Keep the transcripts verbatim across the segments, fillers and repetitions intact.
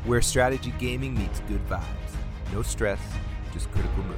where strategy gaming meets good vibes. No stress, just critical moves.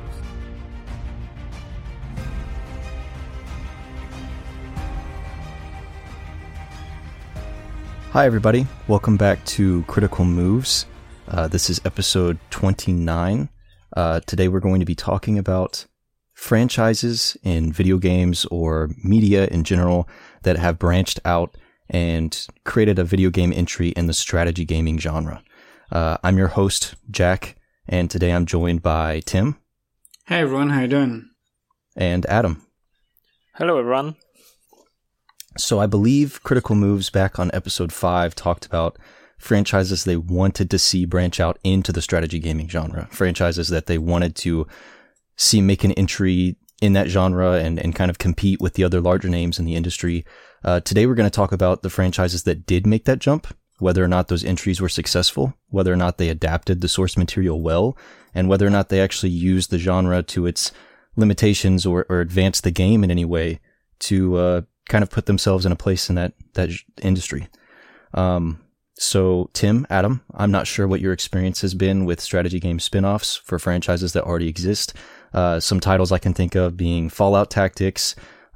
Hi everybody, welcome back to Critical Moves. Uh, this is episode twenty-nine. Uh, today we're going to be talking about franchises in video games or media in general that have branched out and created a video game entry in the strategy gaming genre. Uh, I'm your host, Jack, and today I'm joined by Tim. Hey everyone, how you doing? And Adam. Hello everyone. So I believe Critical Moves back on episode five talked about franchises they wanted to see branch out into the strategy gaming genre. Franchises that they wanted to see make an entry in that genre and, and kind of compete with the other larger names in the industry. Uh, today we're going to talk about the franchises that did make that jump, whether or not those entries were successful, whether or not they adapted the source material well, and whether or not they actually used the genre to its limitations or, or advanced the game in any way to uh, kind of put themselves in a place in that, that industry. Um, so Tim, Adam, I'm not sure what your experience has been with strategy game spin-offs for franchises that already exist. Uh, some titles I can think of being Fallout Tactics,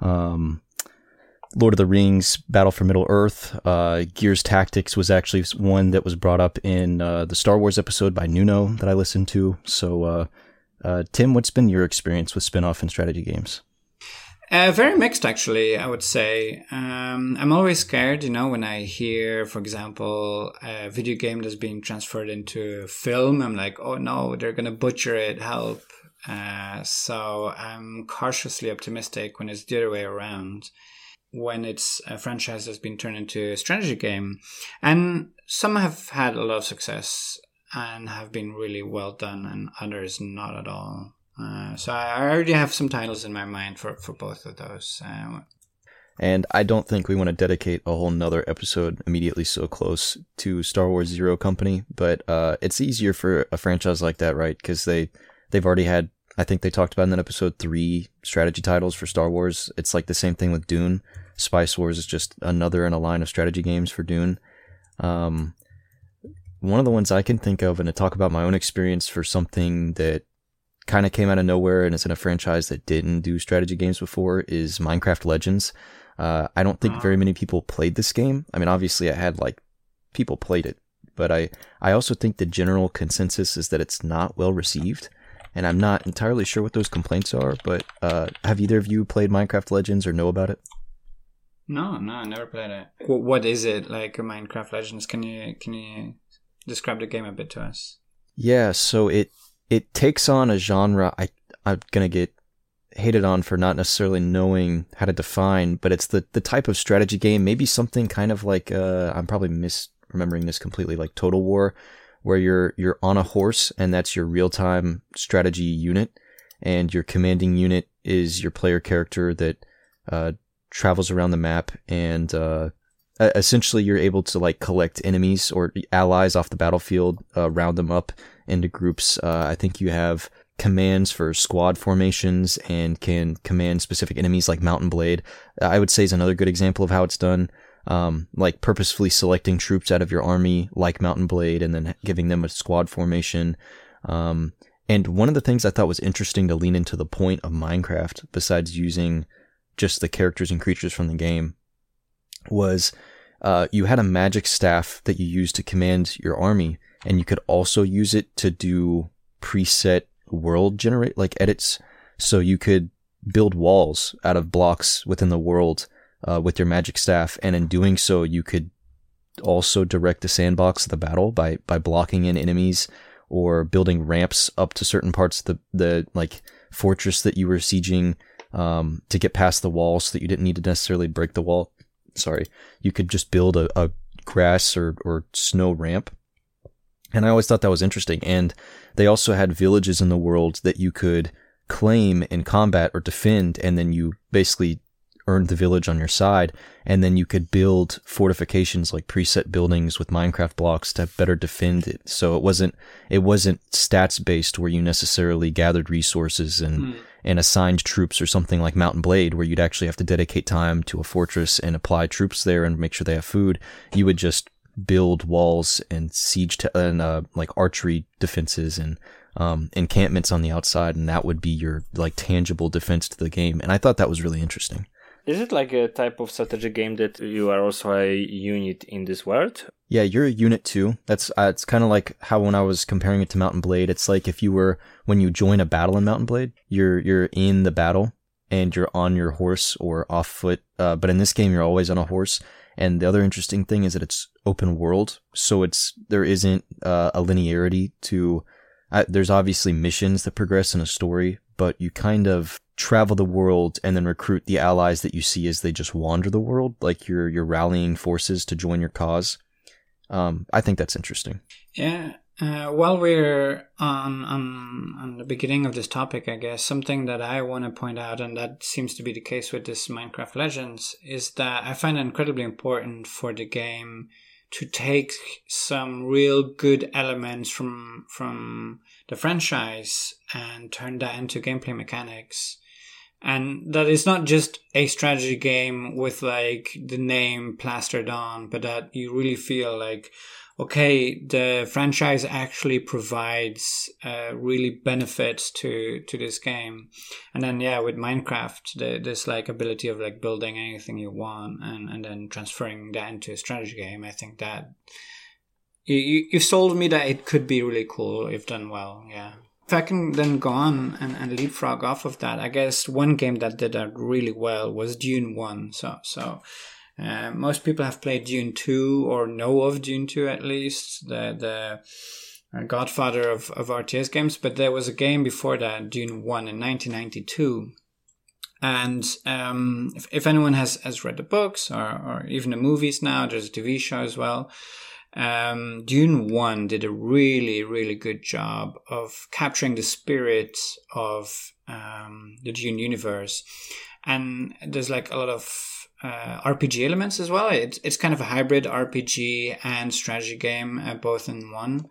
um, Lord of the Rings, Battle for Middle-earth, uh, Gears Tactics was actually one that was brought up in uh, the Star Wars episode by Nuno that I listened to. So, uh, uh, Tim, what's been your experience with spin-off and strategy games? Uh, very mixed, actually, I would say. Um, I'm always scared, you know, when I hear, for example, a video game that's being transferred into film. I'm like, oh no, they're going to butcher it, help. Uh, so I'm cautiously optimistic when it's the other way around, when it's a franchise that's been turned into a strategy game. And some have had a lot of success and have been really well done, and others not at all. Uh, so I already have some titles in my mind for, for both of those. Uh, and I don't think we want to dedicate a whole nother episode immediately so close to Star Wars Zero Company, but uh, it's easier for a franchise like that, right? Because they, they've already had, I think they talked about in that episode, three strategy titles for Star Wars. It's like the same thing with Dune. Spice Wars is just another in a line of strategy games for Dune. Um, one of the ones I can think of, and to talk about my own experience for something that kind of came out of nowhere and it's in a franchise that didn't do strategy games before, is Minecraft Legends. Uh, I don't think very many people played this game. I mean, obviously I had like people played it, but I, I also think the general consensus is that it's not well received, and I'm not entirely sure what those complaints are, but uh, have either of you played Minecraft Legends or know about it? No, no, I never played it. What is it, like Minecraft Legends? Can you, can you describe the game a bit to us? Yeah, so it, It takes on a genre I, I'm going to get hated on for not necessarily knowing how to define, but it's the, the type of strategy game, maybe something kind of like, uh, I'm probably misremembering this completely, like Total War, where you're you're on a horse and that's your real-time strategy unit, and your commanding unit is your player character that uh, travels around the map, and uh, essentially you're able to like collect enemies or allies off the battlefield, uh, round them up into groups. Uh, I think you have commands for squad formations and can command specific enemies like Mountain Blade. I would say is another good example of how it's done. Um, like purposefully selecting troops out of your army like Mountain Blade and then giving them a squad formation. Um, and one of the things I thought was interesting to lean into the point of Minecraft, besides using just the characters and creatures from the game, was uh, you had a magic staff that you used to command your army, and you could also use it to do preset world generate, like edits. So you could build walls out of blocks within the world uh, with your magic staff. And in doing so, you could also direct the sandbox of the battle by, by blocking in enemies or building ramps up to certain parts of the, the like fortress that you were sieging um, to get past the wall so that you didn't need to necessarily break the wall. Sorry. You could just build a, a grass or, or snow ramp. And I always thought that was interesting. And they also had villages in the world that you could claim in combat or defend, and then you basically earned the village on your side, and then you could build fortifications like preset buildings with Minecraft blocks to better defend it. So it wasn't it wasn't stats based where you necessarily gathered resources and mm. and assigned troops, or something like Mountain Blade where you'd actually have to dedicate time to a fortress and apply troops there and make sure they have food. You would just build walls and siege te- and uh, like archery defenses and um, encampments on the outside, and that would be your like tangible defense to the game. And I thought that was really interesting. Is it like a type of strategy game that you are also a unit in this world? Yeah, you're a unit too. That's uh, it's kind of like how when I was comparing it to Mount and Blade, it's like if you were when you join a battle in Mount and Blade, you're you're in the battle and you're on your horse or off foot. Uh, but in this game, you're always on a horse. And the other interesting thing is that it's open world, so it's there isn't uh, a linearity to. Uh, there's obviously missions that progress in a story, but you kind of travel the world and then recruit the allies that you see as they just wander the world, like you're you're rallying forces to join your cause. Um, I think that's interesting. Yeah. Uh, while we're on, on on the beginning of this topic, I guess something that I want to point out, and that seems to be the case with this Minecraft Legends, is that I find it incredibly important for the game to take some real good elements from from the franchise and turn that into gameplay mechanics. And that is not just a strategy game with like the name plastered on, but that you really feel like, okay, the franchise actually provides uh, really benefits to, to this game. And then, yeah, with Minecraft, the, this like ability of like building anything you want and, and then transferring that into a strategy game, I think that you, you, you sold me that it could be really cool if done well, yeah. If I can then go on and, and leapfrog off of that, I guess one game that did that really well was Dune one. So, so uh, most people have played Dune two or know of Dune two at least, the the godfather of, of R T S games. But there was a game before that, Dune one in nineteen ninety-two. And um, if, if anyone has, has read the books or, or even the movies now, there's a T V show as well. Um, Dune one did a really, really good job of capturing the spirit of um, the Dune universe. And there's like a lot of uh, R P G elements as well. It's, it's kind of a hybrid R P G and strategy game, uh, both in one.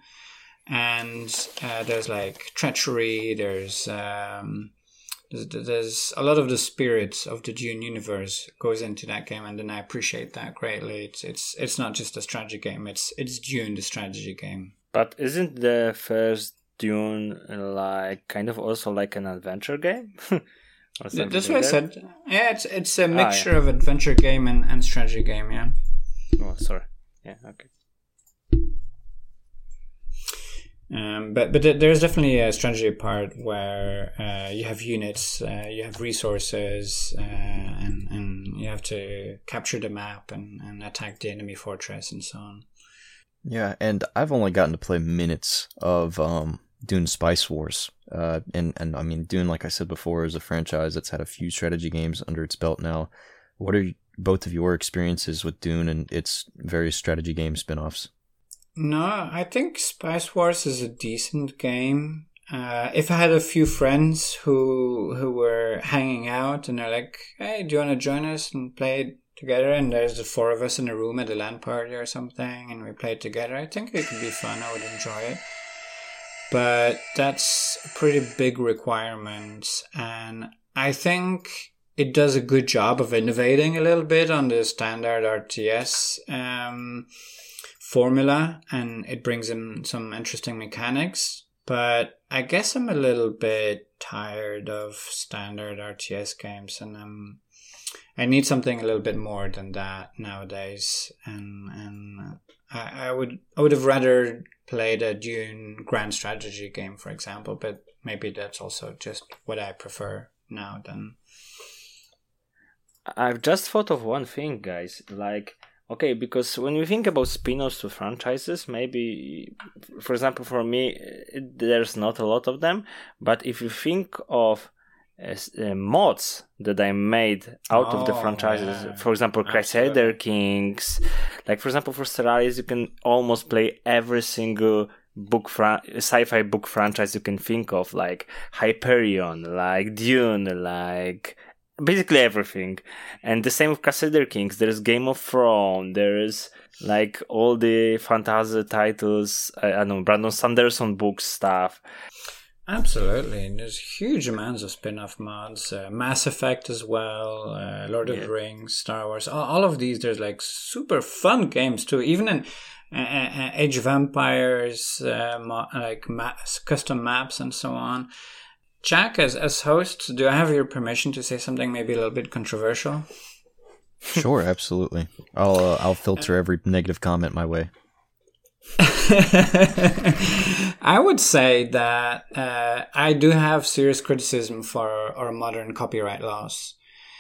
And uh, there's like treachery, there's... Um, There's, there's a lot of the spirit of the Dune universe goes into that game, and then I appreciate that greatly. It's it's it's not just a strategy game; it's it's Dune, the strategy game. But isn't the first Dune like kind of also like an adventure game? That's what I said. Yeah, it's it's a mixture ah, yeah. of adventure game and, and strategy game. Yeah. Oh, sorry. Yeah. Okay. Um, but but there's definitely a strategy part where uh, you have units, uh, you have resources, uh, and and you have to capture the map and, and attack the enemy fortress and so on. Yeah, and I've only gotten to play minutes of um, Dune Spice Wars, uh, and and I mean Dune, like I said before, is a franchise that's had a few strategy games under its belt now. What are both of your experiences with Dune and its various strategy game spin-offs? No, I think Spice Wars is a decent game. Uh, if I had a few friends who who were hanging out and they're like, hey, do you want to join us and play it together? And there's the four of us in a room at a LAN party or something, and we play it together. I think it could be fun. I would enjoy it. But that's a pretty big requirement. And I think it does a good job of innovating a little bit on the standard R T S um formula, and it brings in some interesting mechanics, but I guess I'm a little bit tired of standard R T S games, and um, I need something a little bit more than that nowadays. And and I, I would I would have rather played a Dune Grand Strategy game, for example, but maybe that's also just what I prefer now. Then I've just thought of one thing, guys, like. Okay, because when we think about spin-offs to franchises, maybe, for example, for me, there's not a lot of them. But if you think of uh, uh, mods that I made out oh, of the franchises, yeah. For example, Crusader Kings, like for example, for Stellaris, you can almost play every single book fra- sci-fi book franchise you can think of, like Hyperion, like Dune, like... basically everything. And the same with Crusader Kings. There's Game of Thrones. There's like all the fantasy titles. I, I don't know, Brandon Sanderson books stuff. Absolutely. There's huge amounts of spin-off mods. Uh, Mass Effect as well, uh, Lord of Yeah. the Rings, Star Wars. All, all of these, there's like super fun games too. Even in uh, uh, Age of Empires, uh, mo- like maps, custom maps and so on. Jack, as, as host, do I have your permission to say something maybe a little bit controversial? Sure, absolutely. I'll uh, I'll filter every negative comment my way. I would say that uh, I do have serious criticism for our modern copyright laws.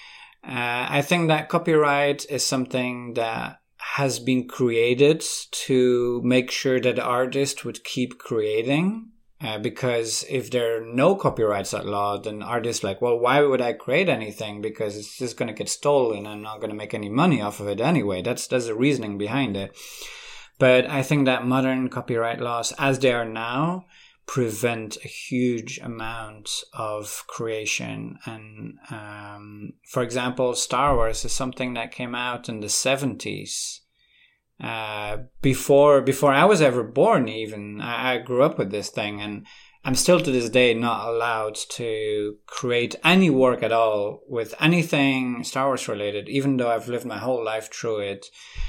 Uh, I think that copyright is something that has been created to make sure that the artist would keep creating. Uh, because if there are no copyrights at law, then artists like, well, why would I create anything? Because it's just going to get stolen and I'm not going to make any money off of it anyway. That's that's the reasoning behind it. But I think that modern copyright laws, as they are now, prevent a huge amount of creation. And um, for example, Star Wars is something that came out in the seventies. Uh, before before I was ever born, even I, I grew up with this thing, and I'm still to this day not allowed to create any work at all with anything Star Wars related, even though I've lived my whole life through it.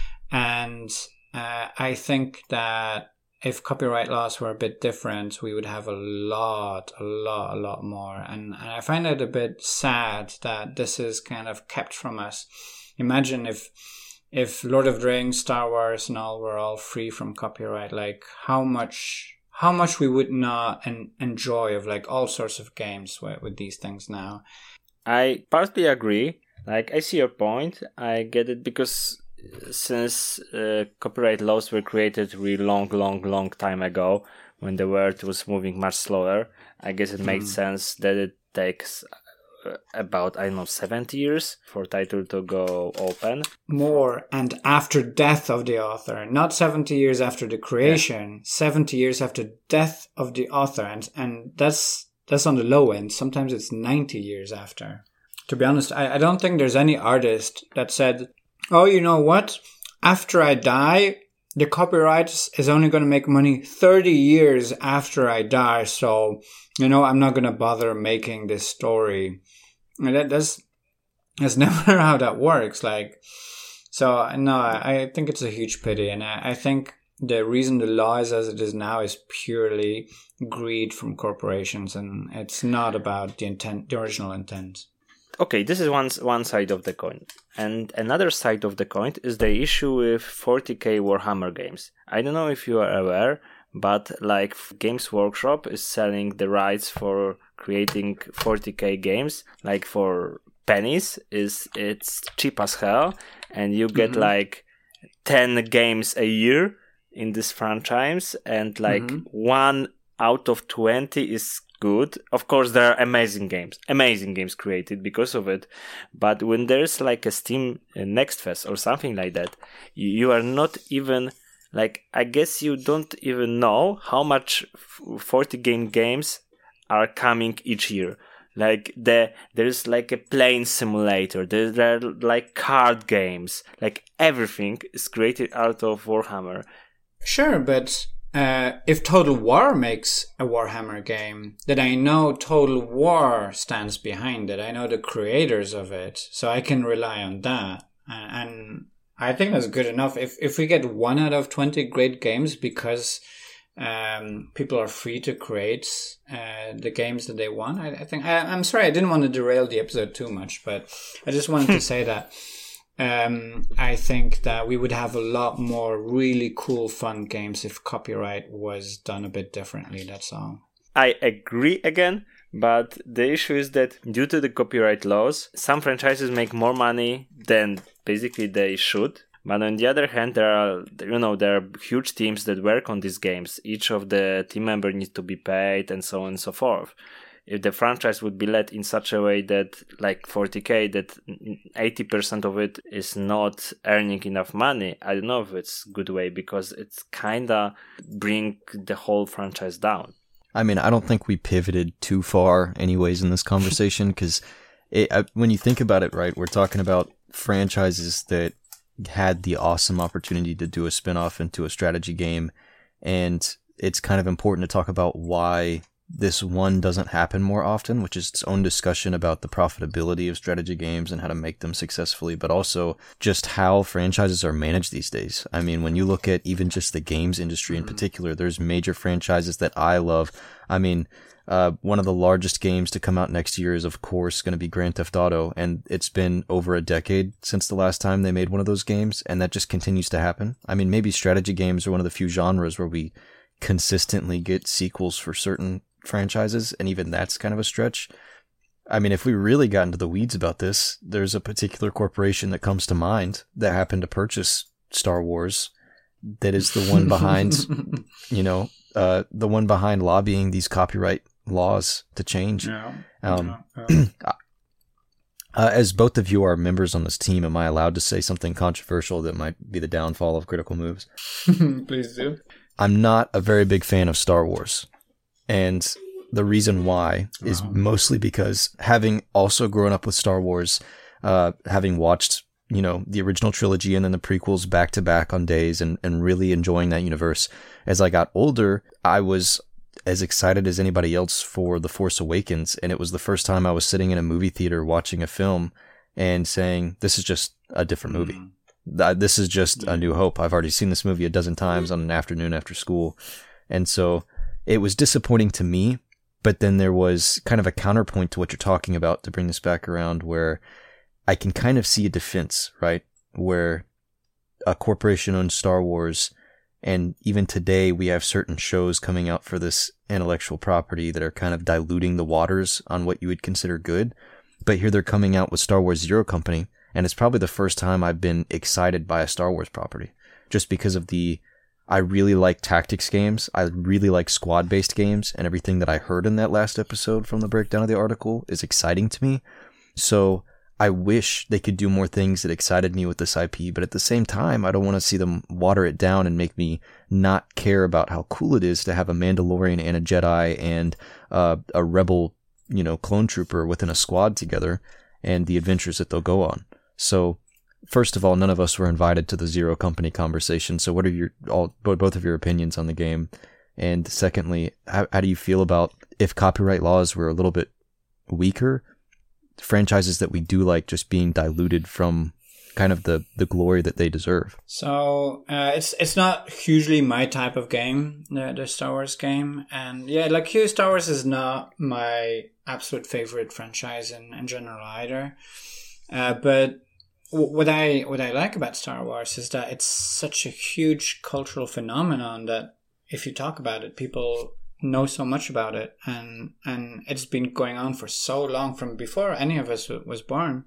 And uh, I think that if copyright laws were a bit different, we would have a lot, a lot, a lot more. And, and I find it a bit sad that this is kind of kept from us. Imagine if if Lord of the Rings, Star Wars, and all were all free from copyright, like how much how much we would not en- enjoy of like all sorts of games with, with these things now. I partly agree. Like, I see your point. I get it because since uh, copyright laws were created really long, long, long time ago, when the world was moving much slower, I guess it mm. makes sense that it takes about, I don't know, seventy years for title to go open. More, and after death of the author, not seventy years after the creation, yeah. seventy years after death of the author, and and that's that's on the low end. Sometimes it's ninety years after. To be honest, I, I don't think there's any artist that said, oh, you know what? After I die, the copyright is only going to make money thirty years after I die, so, you know, I'm not going to bother making this story. And that, that's, that's never how that works. Like, so, no, I think it's a huge pity. And I, I think the reason the law is as it is now is purely greed from corporations. And it's not about the intent, the original intent. Okay, this is one one side of the coin. And another side of the coin is the issue with forty K Warhammer games. I don't know if you are aware, but like Games Workshop is selling the rights for creating forty K games, like for pennies. Is it's cheap as hell, and you get mm-hmm. like ten games a year in this franchise, and like mm-hmm. one out of twenty is good. Of course, there are amazing games, amazing games created because of it. But when there's like a Steam Next Fest or something like that, you, you are not even like, I guess you don't even know how much forty game games are coming each year. Like the there's like a plane simulator, there, there are like card games, like everything is created out of Warhammer. Sure, but Uh, if Total War makes a Warhammer game, then I know Total War stands behind it. I know the creators of it, so I can rely on that. Uh, and I think that's good enough. If if we get one out of twenty great games because um, people are free to create uh, the games that they want, I, I think... I, I'm sorry, I didn't want to derail the episode too much, but I just wanted to say that Um, I think that we would have a lot more really cool, fun games if copyright was done a bit differently, that's all. I agree again, but the issue is that due to the copyright laws, some franchises make more money than basically they should. But on the other hand, there are, you know, there are huge teams that work on these games. Each of the team members needs to be paid and so on and so forth. If the franchise would be led in such a way that, like forty K, that eighty percent of it is not earning enough money, I don't know if it's a good way, because it's kinda bring the whole franchise down. I mean, I don't think we pivoted too far anyways in this conversation, because when you think about it, right, we're talking about franchises that had the awesome opportunity to do a spin-off into a strategy game, and it's kind of important to talk about why this one doesn't happen more often, which is its own discussion about the profitability of strategy games and how to make them successfully, but also just how franchises are managed these days. I mean, when you look at even just the games industry in particular, there's major franchises that I love. I mean, uh, one of the largest games to come out next year is, of course, going to be Grand Theft Auto, and it's been over a decade since the last time they made one of those games, and that just continues to happen. I mean, maybe strategy games are one of the few genres where we consistently get sequels for certain franchises, and even that's kind of a stretch. I mean, if we really got into the weeds about this, there's a particular corporation that comes to mind that happened to purchase Star Wars that is the one behind, you know, uh, the one behind lobbying these copyright laws to change. Yeah. Um, Yeah. Yeah. uh, as both of you are members on this team, am I allowed to say something controversial that might be the downfall of Critical Moves? Please do. I'm not a very big fan of Star Wars. And the reason why is Wow. mostly because having also grown up with Star Wars, uh, having watched, you know, the original trilogy and then the prequels back to back on days and, and really enjoying that universe. As I got older, I was as excited as anybody else for The Force Awakens. And it was the first time I was sitting in a movie theater watching a film and saying, this is just a different movie. Mm-hmm. This is just A New Hope. I've already seen this movie a dozen times on an afternoon after school. And so it was disappointing to me, but then there was kind of a counterpoint to what you're talking about to bring this back around, where I can kind of see a defense, right? Where a corporation owns Star Wars, and even today we have certain shows coming out for this intellectual property that are kind of diluting the waters on what you would consider good. But here they're coming out with Star Wars Zero Company, and it's probably the first time I've been excited by a Star Wars property, just because of the I really like tactics games. I really like squad-based games, and everything that I heard in that last episode from the breakdown of the article is exciting to me. So I wish they could do more things that excited me with this I P, but at the same time, I don't want to see them water it down and make me not care about how cool it is to have a Mandalorian and a Jedi and uh, a Rebel, you know, clone trooper within a squad together and the adventures that they'll go on. So first of all, none of us were invited to the Zero Company conversation. So what are your all both of your opinions on the game? And secondly, how, how do you feel about if copyright laws were a little bit weaker, franchises that we do like just being diluted from kind of the, the glory that they deserve? So uh, it's it's not hugely my type of game, the, the Star Wars game. And yeah, like you, Star Wars is not my absolute favorite franchise in, in general either. Uh, but What I what I like about Star Wars is that it's such a huge cultural phenomenon that if you talk about it, people know so much about it, and and it's been going on for so long, from before any of us was born.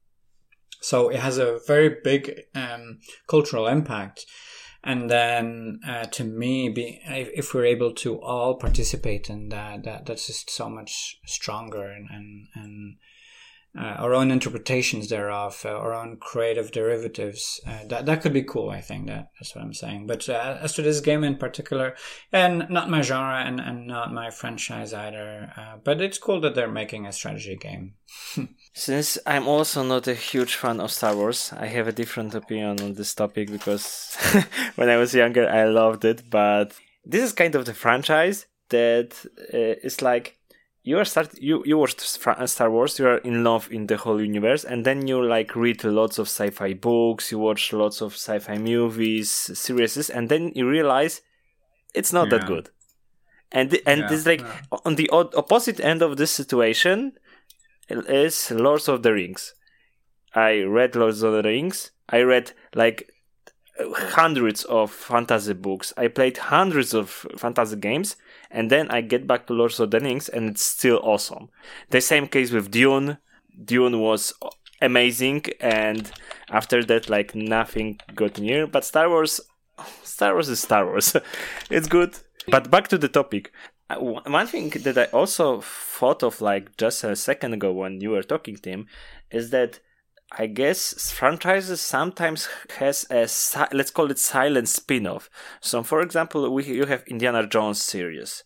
So it has a very big um, cultural impact. And then uh, to me, be, if we're able to all participate in that, that that's just so much stronger, and and, and Uh, our own interpretations thereof, uh, our own creative derivatives. Uh, that that could be cool. I think that that's what I'm saying. But uh, as to this game in particular, and not my genre and, and not my franchise either. Uh, but it's cool that they're making a strategy game. Since I'm also not a huge fan of Star Wars, I have a different opinion on this topic, because when I was younger, I loved it. But this is kind of the franchise that uh, is like, You are start you you watch Star Wars, you are in love in the whole universe, and then you like read lots of sci-fi books, you watch lots of sci-fi movies, series, and then you realize it's not Yeah. that good. And th- and Yeah, it's like yeah. on the o- opposite end of this situation is Lord of the Rings. I read Lord of the Rings. I read like hundreds of fantasy books. I played hundreds of fantasy games, and then I get back to Lord of the Rings, and it's still awesome. The same case with Dune. Dune was amazing, and after that, like, nothing got near. But Star Wars, Star Wars is Star Wars. It's good. But back to the topic. One thing that I also thought of, like, just a second ago when you were talking, Tim, is that I guess franchises sometimes has a, let's call it, silent spin-off. So, for example, we you have Indiana Jones series.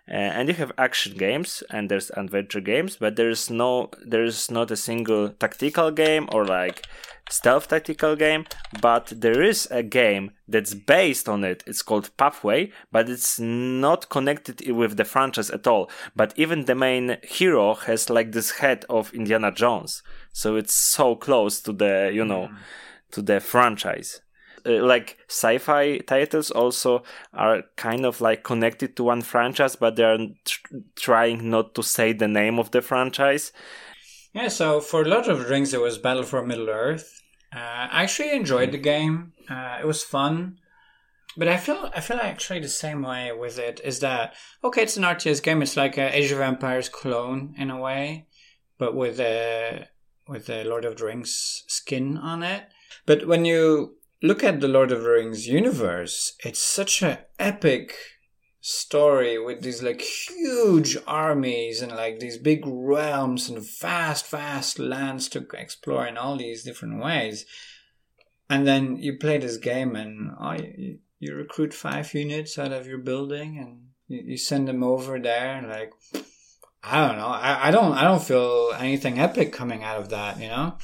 uh, and you have action games and there's adventure games, but there's no there's not a single tactical game or like stealth tactical game, but there is a game that's based on it. It's called Pathway, but it's not connected with the franchise at all. But even the main hero has like this head of Indiana Jones, so it's so close to the you know mm. to the franchise. Uh, like sci-fi titles also are kind of like connected to one franchise, but they're tr- trying not to say the name of the franchise. Yeah, so for Lord of the Rings, it was Battle for Middle-earth. Uh, I actually enjoyed the game. Uh, it was fun. But I feel I feel actually the same way with it, is that, okay, it's an R T S game. It's like a Age of Empires clone in a way, but with a, with a Lord of the Rings skin on it. But when you look at the Lord of the Rings universe, it's such an epic story with these like huge armies and like these big realms and vast vast lands to explore in all these different ways. And then you play this game and oh, you, you recruit five units out of your building and you, you send them over there. Like, I don't know, I, I don't I don't feel anything epic coming out of that, you know.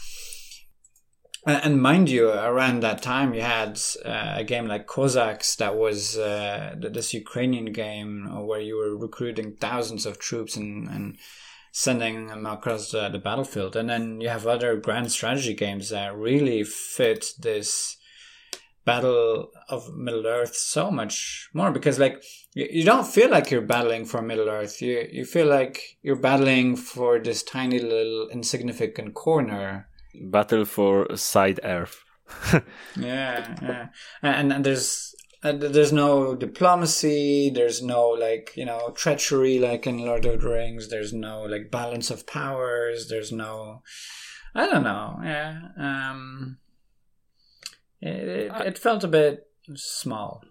And mind you, around that time, you had uh, a game like Cossacks that was uh, this Ukrainian game where you were recruiting thousands of troops and, and sending them across the, the battlefield. And then you have other grand strategy games that really fit this Battle of Middle-earth so much more. Because like you, you don't feel like you're battling for Middle-earth. You, you feel like you're battling for this tiny little insignificant corner. Battle for Side Earth. yeah, yeah, and, and there's uh, there's no diplomacy. There's no like you know treachery like in Lord of the Rings. There's no like balance of powers. There's no, I don't know. Yeah, um, it it, it felt a bit small.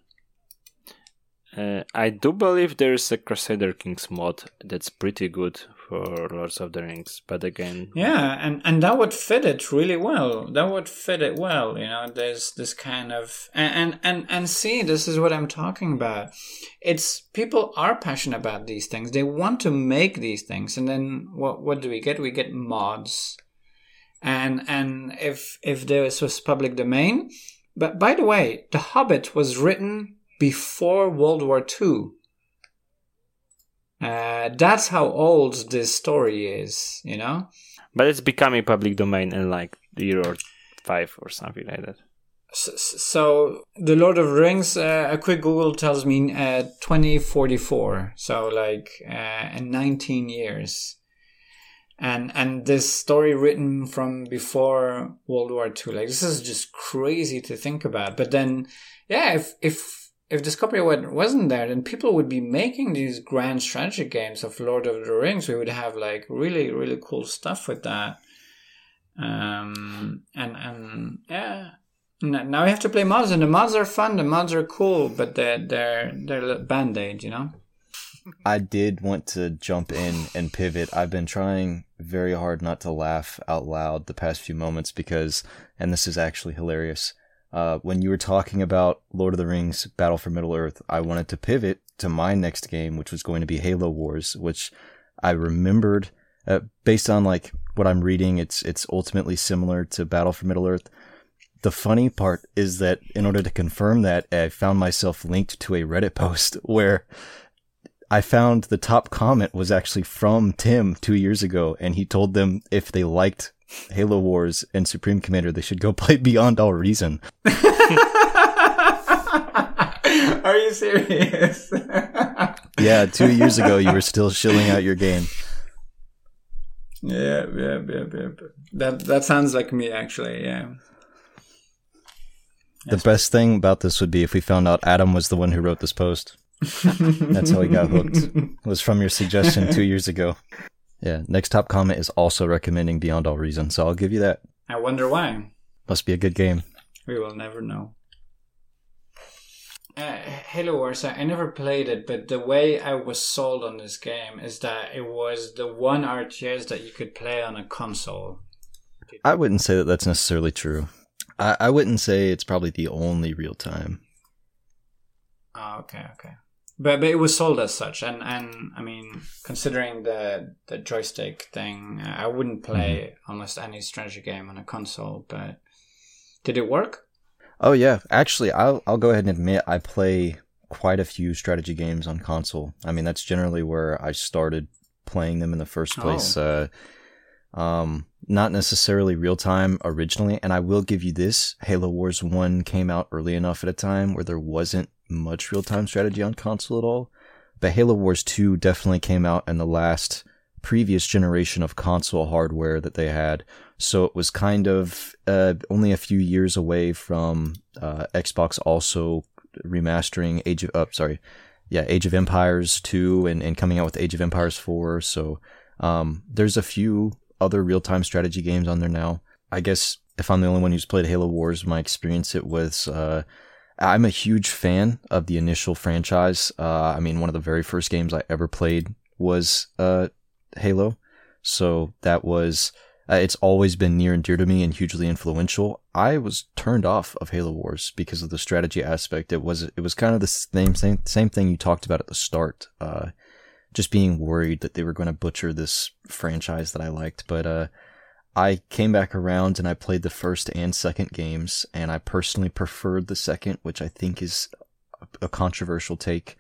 Uh, I do believe there's a Crusader Kings mod that's pretty good for Lords of the Rings, but again... Yeah, and, and that would fit it really well. That would fit it well, you know, there's this kind of... And, and, and, and see, this is what I'm talking about. It's... People are passionate about these things. They want to make these things, and then what what do we get? We get mods. And and if if this was public domain... But by the way, The Hobbit was written before World War Two. Uh, that's how old this story is, you know? But it's becoming public domain in like the year or five or something like that. So, so The Lord of the Rings, uh, a quick Google tells me uh, twenty forty-four. So like uh, in nineteen years. And and this story written from before World War Two. Like this is just crazy to think about. But then, yeah, if... if If Discovery wasn't there, then people would be making these grand strategy games of Lord of the Rings. We would have like really, really cool stuff with that. Um, and and yeah, now we have to play mods, and the mods are fun. The mods are cool, but they're they're they're a band-aid, you know. I did want to jump in and pivot. I've been trying very hard not to laugh out loud the past few moments because, and this is actually hilarious. Uh, when you were talking about Lord of the Rings Battle for Middle-earth, I wanted to pivot to my next game, which was going to be Halo Wars, which I remembered, uh, based on like what I'm reading, it's it's ultimately similar to Battle for Middle-earth. The funny part is that in order to confirm that, I found myself linked to a Reddit post where I found the top comment was actually from Tim two years ago, and he told them if they liked Halo Wars and Supreme Commander, they should go play Beyond All Reason. Are you serious? Yeah, two years ago you were still shilling out your game. Yeah, yeah, yeah, yeah. That that sounds like me, actually. Yeah. The yes. best thing about this would be if we found out Adam was the one who wrote this post. That's how he got hooked. It was from your suggestion two years ago. Yeah, next top comment is also recommending Beyond All Reason, so I'll give you that. I wonder why. Must be a good game. We will never know. Uh, Halo Wars, I never played it, but the way I was sold on this game is that it was the one R T S that you could play on a console. I wouldn't say that that's necessarily true. I, I wouldn't say it's probably the only real time. Oh, okay, okay. but but it was sold as such, and and I mean, considering the the joystick thing, I wouldn't play mm-hmm. almost any strategy game on a console. But did it work? Oh yeah, actually, I'll I'll go ahead and admit I play quite a few strategy games on console. I mean, that's generally where I started playing them in the first place. Oh. Uh, um, not necessarily real time originally, and I will give you this: Halo Wars one came out early enough at a time where there wasn't much real time strategy on console at all. But Halo Wars two definitely came out in the last previous generation of console hardware that they had. So it was kind of uh, only a few years away from uh, Xbox also remastering Age of, uh, sorry, yeah, Age of Empires two and, and coming out with Age of Empires four. So um, there's a few other real-time strategy games on there now. I guess if I'm the only one who's played Halo Wars, my experience it was, uh, I'm a huge fan of the initial franchise. Uh, I mean, one of the very first games I ever played was uh, Halo. So that was... Uh, it's always been near and dear to me and hugely influential. I was turned off of Halo Wars because of the strategy aspect. It was it was kind of the same same same thing you talked about at the start. Uh, just being worried that they were going to butcher this franchise that I liked. But uh, I came back around and I played the first and second games, and I personally preferred the second, which I think is a controversial take.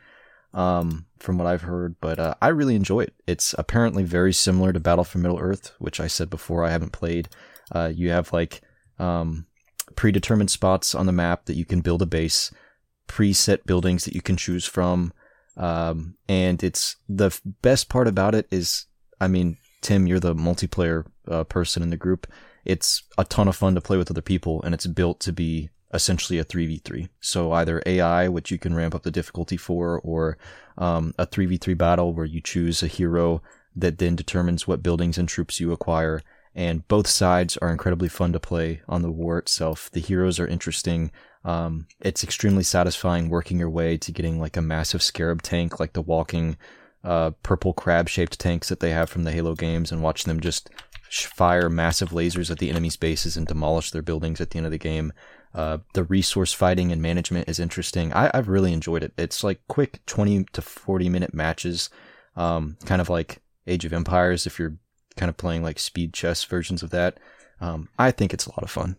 Um, from what I've heard, but uh, I really enjoy it. It's apparently very similar to Battle for Middle-earth, which I said before I haven't played. Uh, you have like um, predetermined spots on the map that you can build a base, preset buildings that you can choose from, um, and it's the f- best part about it is, I mean, Tim, you're the multiplayer uh, person in the group. It's a ton of fun to play with other people, and it's built to be essentially a three v three. So either A I, which you can ramp up the difficulty for, or um, a three v three battle where you choose a hero that then determines what buildings and troops you acquire. And both sides are incredibly fun to play on the war itself. The heroes are interesting. Um, it's extremely satisfying working your way to getting like a massive scarab tank, like the walking uh, purple crab-shaped tanks that they have from the Halo games, and watch them just fire massive lasers at the enemy's bases and demolish their buildings at the end of the game. Uh, the resource fighting and management is interesting. I, I've really enjoyed it. It's like quick twenty to forty minute matches, um, kind of like Age of Empires if you're kind of playing like speed chess versions of that. Um, I think it's a lot of fun.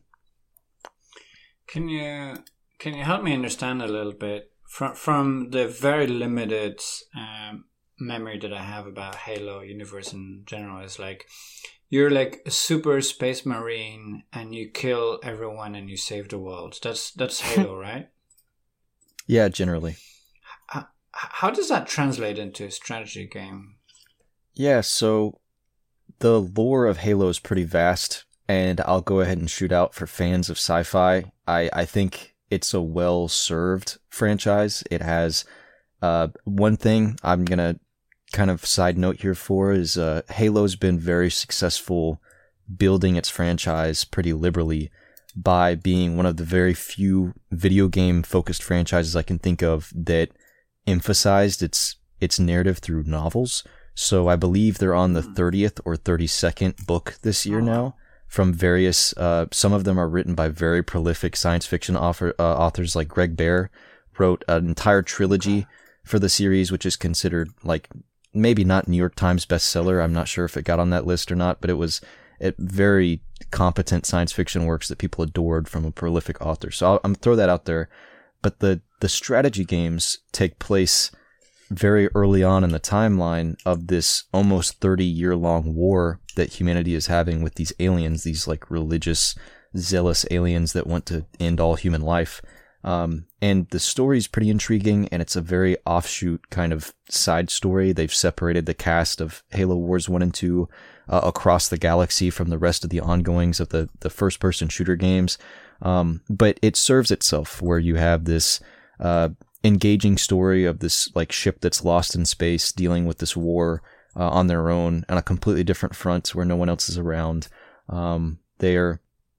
Can you can you help me understand a little bit from from the very limited um, memory that I have about Halo universe in general? Is like, you're like a super space marine and you kill everyone and you save the world. That's that's Halo, right? Yeah, generally. How, how does that translate into a strategy game? Yeah, so the lore of Halo is pretty vast, and I'll go ahead and shoot out for fans of sci-fi. I, I think it's a well-served franchise. It has uh, one thing I'm going to kind of side note here for is uh, Halo's been very successful building its franchise pretty liberally by being one of the very few video game focused franchises I can think of that emphasized its its narrative through novels. So I believe they're on the thirtieth or thirty-second book this year now, from various, uh, some of them are written by very prolific science fiction author, uh, authors like Greg Bear, wrote an entire trilogy for the series, which is considered like maybe not New York Times bestseller. I'm not sure if it got on that list or not, but it was a very competent science fiction works that people adored from a prolific author. So I'll, I'm throw that out there. But the, the strategy games take place very early on in the timeline of this almost thirty year long war that humanity is having with these aliens, these like religious, zealous aliens that want to end all human life. Um, and the story is pretty intriguing, and it's a very offshoot kind of side story. They've separated the cast of Halo Wars one and two uh, across the galaxy from the rest of the ongoings of the, the first person shooter games. Um, but it serves itself, where you have this, uh, engaging story of this like ship that's lost in space dealing with this war uh, on their own on a completely different front where no one else is around. Um, they're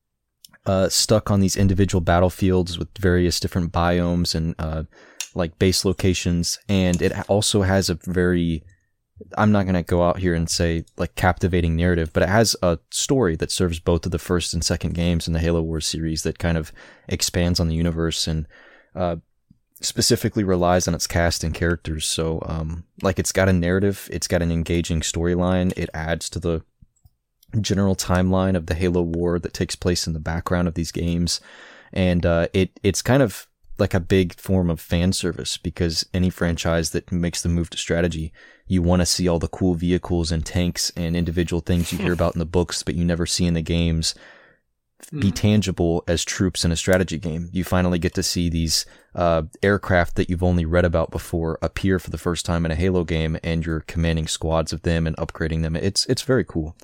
uh, stuck on these individual battlefields with various different biomes and uh, like base locations, and it also has a very, I'm not going to go out here and say like captivating narrative, but it has a story that serves both of the first and second games in the Halo Wars series that kind of expands on the universe. And uh, specifically relies on its cast and characters. So, um, like, it's got a narrative, it's got an engaging storyline, it adds to the general timeline of the Halo War that takes place in the background of these games, and uh, it it's kind of like a big form of fan service, because any franchise that makes the move to strategy, you want to see all the cool vehicles and tanks and individual things you hear about in the books but you never see in the games be mm. tangible as troops in a strategy game. You finally get to see these uh, aircraft that you've only read about before appear for the first time in a Halo game, and you're commanding squads of them and upgrading them. It's it's very cool.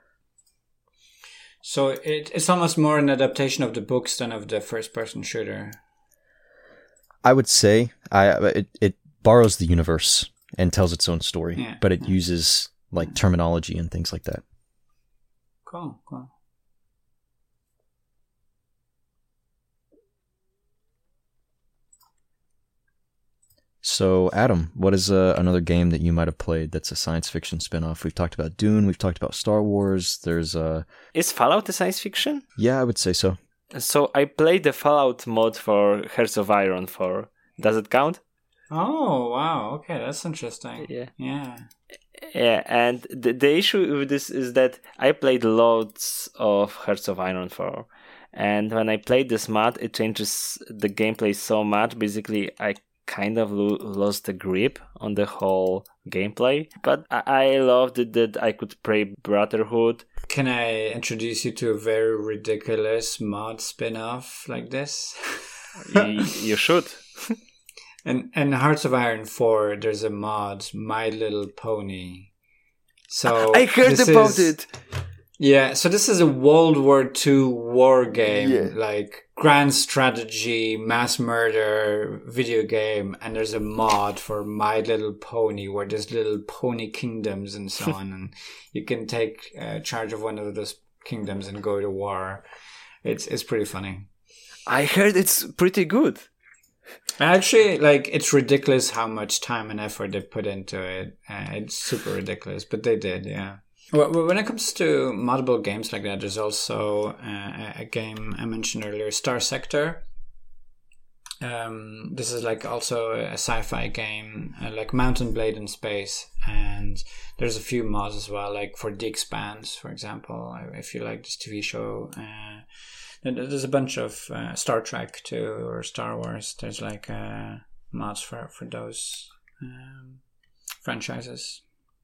So it, it's almost more an adaptation of the books than of the first-person shooter. I would say I it, it borrows the universe and tells its own story, yeah, but it yeah. uses like terminology and things like that. Cool, cool. So, Adam, what is uh, another game that you might have played that's a science fiction spin-off? We've talked about Dune, we've talked about Star Wars, there's... Uh... Is Fallout a science fiction? Yeah, I would say so. So, I played the Fallout mod for Hearts of Iron four. Does it count? Oh, wow, okay, that's interesting. Yeah. Yeah. Yeah, and the, the issue with this is that I played loads of Hearts of Iron four. And when I played this mod, it changes the gameplay so much. Basically, I kind of lo- lost the grip on the whole gameplay, but I, I loved it that I could play Brotherhood. Can I introduce you to a very ridiculous mod spin-off like this? you, you should. And in Hearts of Iron four, there's a mod, My Little Pony. So I heard about is, it. Yeah, so this is a World War Two war game, yeah. like grand strategy, mass murder video game, and there's a mod for My Little Pony where there's little pony kingdoms and so on, and you can take uh, charge of one of those kingdoms and go to war. It's it's pretty funny. I heard it's pretty good. Actually, like, it's ridiculous how much time and effort they put into it. Uh, it's super ridiculous, but they did, yeah. Well, when it comes to moddable games like that, there's also uh, a game I mentioned earlier, Star Sector. Um, this is like also a sci-fi game, uh, like Mountain Blade in space, and there's a few mods as well, like for The Expanse, for example, if you like this T V show. Uh, there's a bunch of uh, Star Trek too, or Star Wars. There's like uh, mods for for those um, franchises.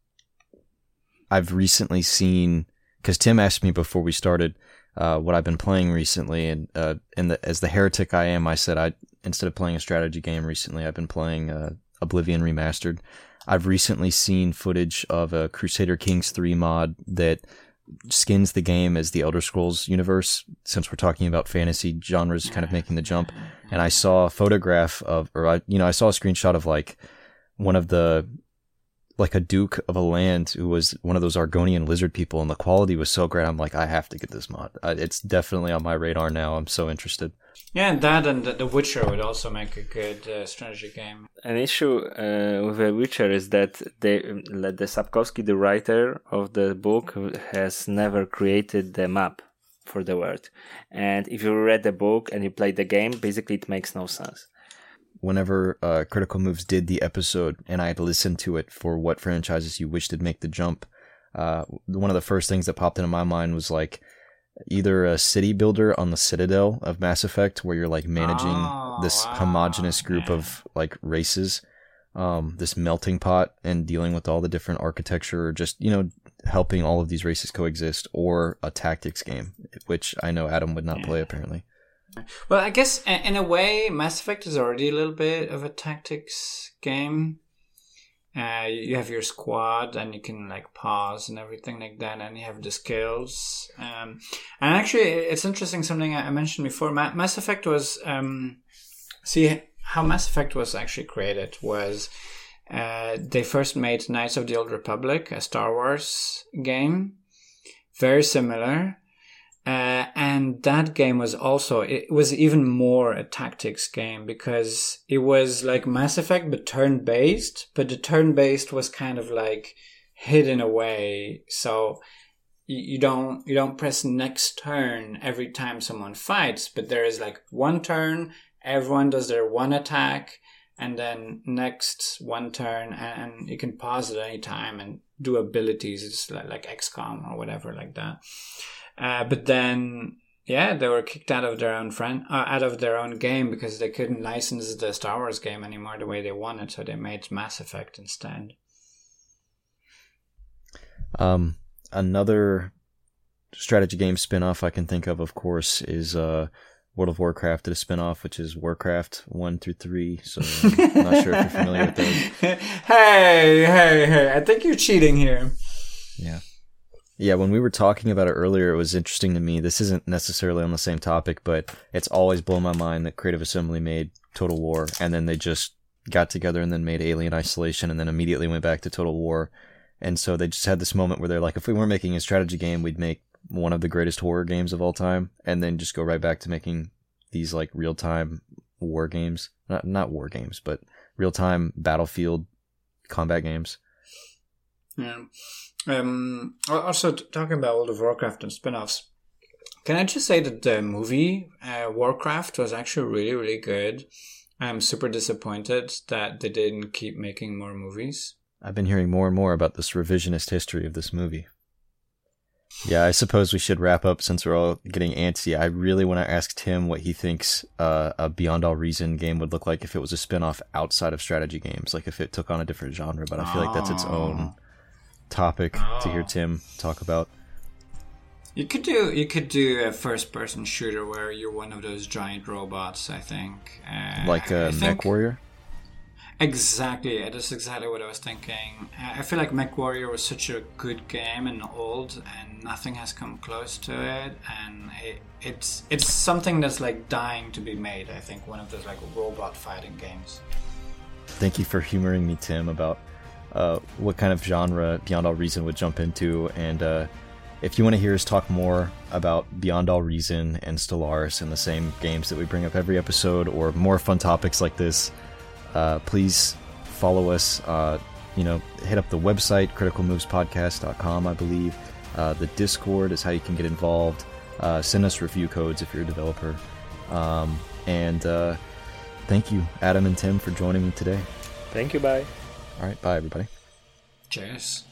I've recently seen, because Tim asked me before we started uh, what I've been playing recently, and uh, and the, as the heretic I am, I said I instead of playing a strategy game recently, I've been playing uh, Oblivion Remastered. I've recently seen footage of a Crusader Kings three mod that skins the game as the Elder Scrolls universe, since we're talking about fantasy genres kind of making the jump. And I saw a photograph of, or I, you know, I saw a screenshot of like one of the, like a duke of a land who was one of those Argonian lizard people, and the quality was so great. I'm like, I have to get this mod. It's definitely on my radar now. I'm so interested. Yeah, and that and The Witcher would also make a good uh, strategy game. An issue uh, with The Witcher is that they, the Sapkowski, the writer of the book, has never created the map for the world. And if you read the book and you play the game, basically it makes no sense. Whenever uh, Critical Moves did the episode and I had listened to it for what franchises you wished would make the jump, uh, one of the first things that popped into my mind was like either a city builder on the Citadel of Mass Effect, where you're like managing oh, this wow. homogenous group yeah. of like races, um, this melting pot, and dealing with all the different architecture, or just, you know, helping all of these races coexist, or a tactics game, which I know Adam would not yeah. play apparently. Well, I guess in a way, Mass Effect is already a little bit of a tactics game. Uh, you have your squad, and you can like pause and everything like that, and you have the skills. Um, and actually, it's interesting, something I mentioned before. Ma- Mass Effect was um, see how Mass Effect was actually created was uh, they first made Knights of the Old Republic, a Star Wars game, very similar. Uh, and that game was also, it was even more a tactics game, because it was like Mass Effect, but turn-based, but the turn-based was kind of like hidden away. So you, you don't you don't press next turn every time someone fights, but there is like one turn, everyone does their one attack, and then next one turn, and, and you can pause at any time and do abilities. It's like, like X COM or whatever like that. Uh, but then, yeah, they were kicked out of their own friend, uh, out of their own game because they couldn't license the Star Wars game anymore the way they wanted. So they made Mass Effect instead. Um, another strategy game spin-off I can think of, of course, is uh, World of Warcraft did a spin-off, which is Warcraft one through three. So I'm not sure if you're familiar with those. Hey, hey, hey! I think you're cheating here. Yeah. Yeah, when we were talking about it earlier, it was interesting to me. This isn't necessarily on the same topic, but it's always blown my mind that Creative Assembly made Total War, and then they just got together and then made Alien Isolation, and then immediately went back to Total War. And so they just had this moment where they're like, if we weren't making a strategy game, we'd make one of the greatest horror games of all time, and then just go right back to making these like real-time war games. Not not war games, but real-time battlefield combat games. Yeah. Um, also, t- talking about World of Warcraft and spin-offs, can I just say that the movie uh, Warcraft was actually really, really good. I'm super disappointed that they didn't keep making more movies. I've been hearing more and more about this revisionist history of this movie. Yeah, I suppose we should wrap up since we're all getting antsy. I really want to ask Tim what he thinks uh, a Beyond All Reason game would look like if it was a spin-off outside of strategy games, like if it took on a different genre, but I feel like that's its own topic oh. to hear Tim talk about. You could do you could do a first-person shooter where you're one of those giant robots, I think. Uh, like a Mech Warrior? Exactly, that's exactly what I was thinking. I feel like Mech Warrior was such a good game and old, and nothing has come close to it, and it, it's it's something that's like dying to be made, I think, one of those like robot fighting games. Thank you for humoring me, Tim, about Uh, what kind of genre Beyond All Reason would jump into, and uh, if you want to hear us talk more about Beyond All Reason and Stellaris and the same games that we bring up every episode, or more fun topics like this, uh, please follow us. Uh, you know, hit up the website critical moves podcast dot com, I believe. Uh, the Discord is how you can get involved. Uh, send us review codes if you're a developer. Um, and uh, thank you, Adam and Tim, for joining me today. Thank you. Bye. All right, bye, everybody. Cheers.